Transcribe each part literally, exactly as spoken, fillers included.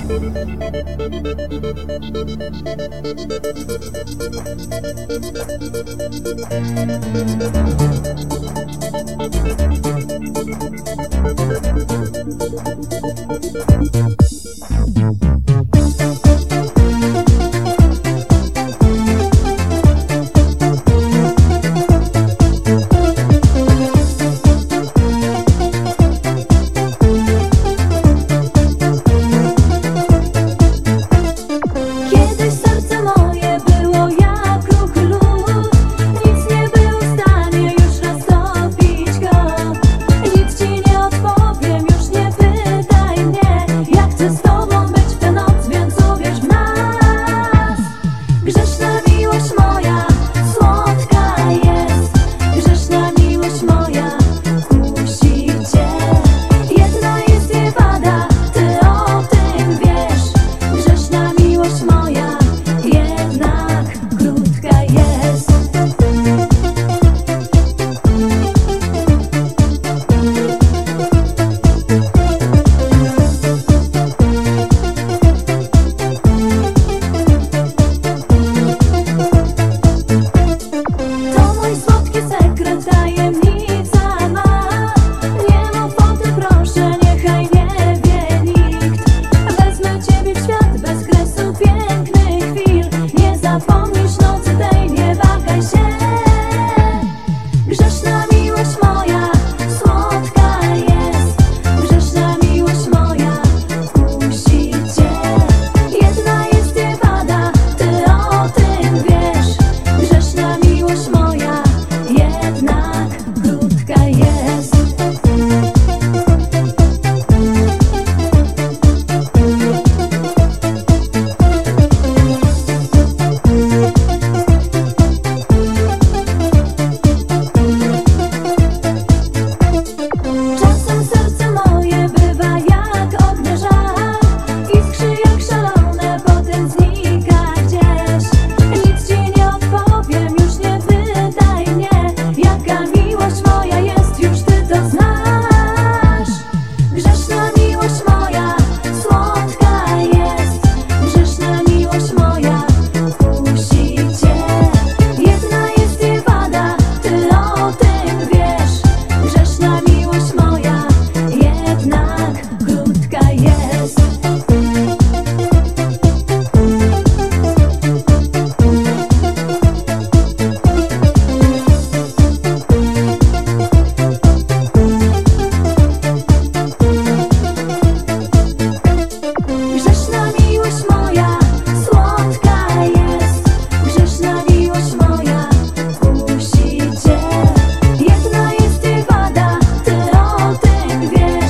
wiesz, grzeszna miłość moja, słodka jest. Grzeszna miłość moja, słodka jest. Jedna jest jej wada, ty o tym wiesz. Grzeszna miłość moja, jednak krótka. Grzeszna miłość moja, słodka jest. Grzeszna miłość moja, jednak krótka. Grzeszna miłość moja, słodka jest.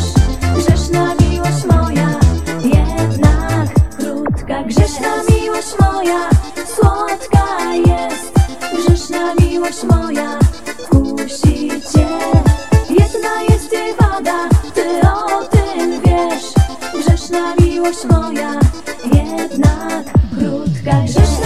Grzeszna miłość moja kusi cię. Jedna jest jej wada, ty o tym wiesz. Grzeszna miłość moja, jednak krótka. Grzeszna